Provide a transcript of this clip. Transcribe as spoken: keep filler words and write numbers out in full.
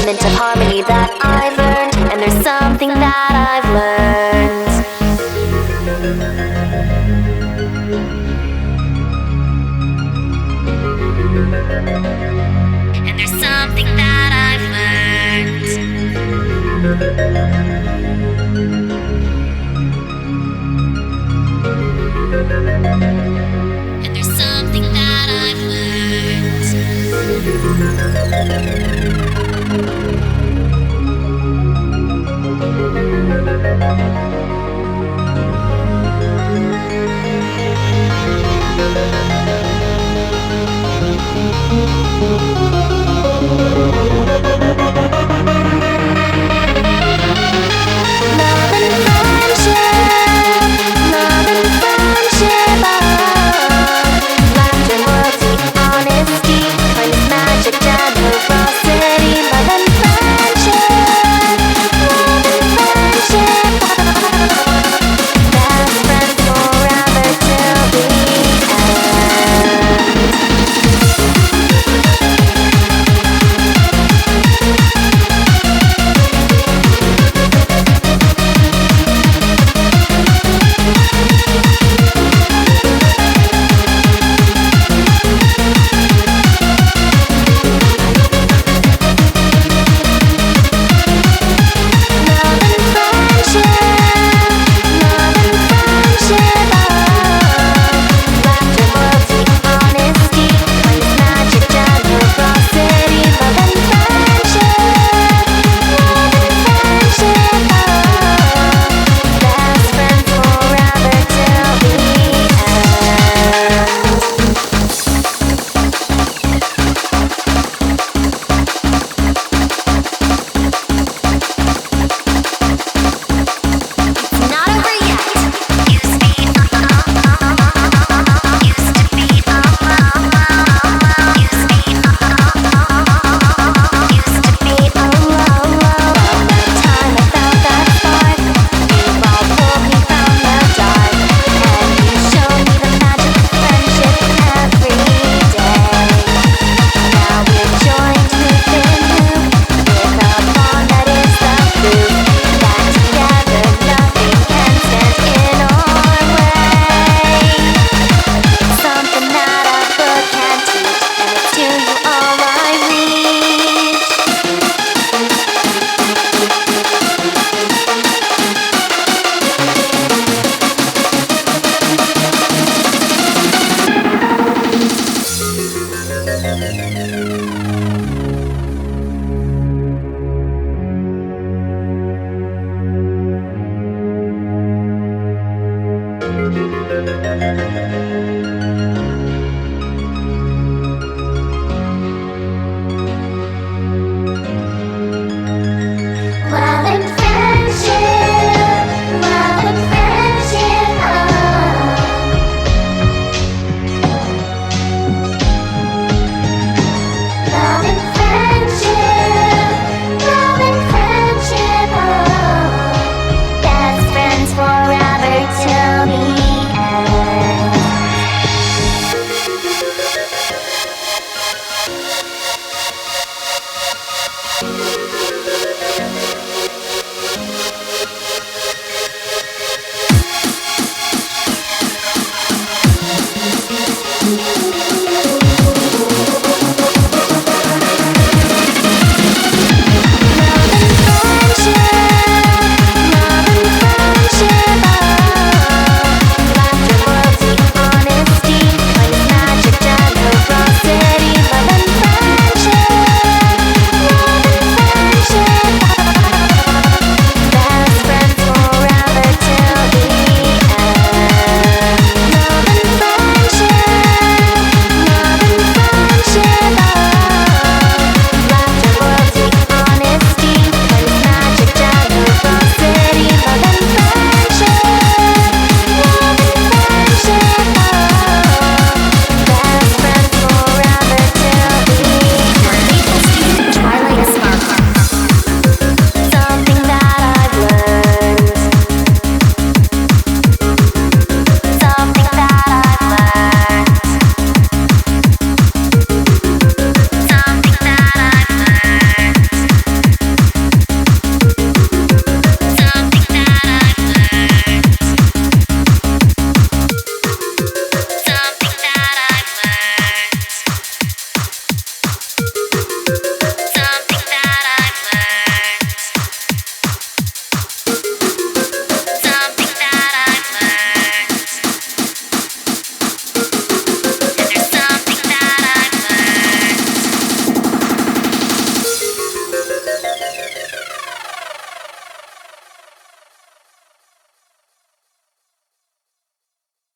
element of harmony that I've learned, and there's something that I've learned. And there's something that I've learned. And there's something that I've learned. Love and friendship, love and friendship, oh. Laughter, loyalty, honesty, kindness, magic, generosity. Love and friendship, love and friendship, oh. Best friends forever till the end. Love and friendship, love and friendship, oh. Laughter, loyalty, honesty, kindness, magic, generosity. Love and friendship, love and friendship, oh. Best friends forever till the end. It's not over yet. Used to be, used to be, used to be, used to be alone. The time I found that spark, you all pulled me from the dark, and you showed me the magic of friendship every day. Now we're joined loop in loop with a bond that is the proof that together nothing can stand in our way. It's something that a book can't teach, and it's to you all I reach.